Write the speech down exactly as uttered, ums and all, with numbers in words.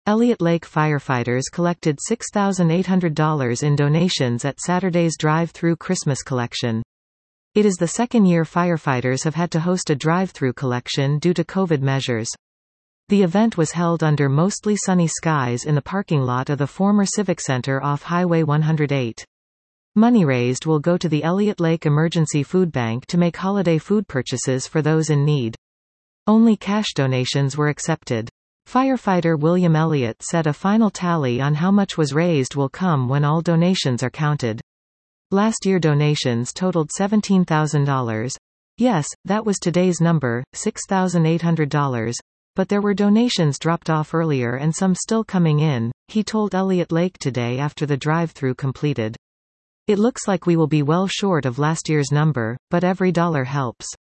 Elliott Lake firefighters collected six thousand eight hundred dollars in donations at Saturday's drive-through Christmas collection. It is the second year firefighters have had to host a drive-through collection due to COVID measures. The event was held under mostly sunny skies in the parking lot of the former Civic Center off Highway one oh eight. Money raised will go to the Elliott Lake Emergency Food Bank to make holiday food purchases for those in need. Only cash donations were accepted. Firefighter William Elliott said a final tally on how much was raised will come when all donations are counted. Last year donations totaled seventeen thousand dollars. Yes, that was today's number, six thousand eight hundred dollars. But there were donations dropped off earlier and some still coming in, he told Elliott Lake today after the drive-through completed. It looks like we will be well short of last year's number, but every dollar helps.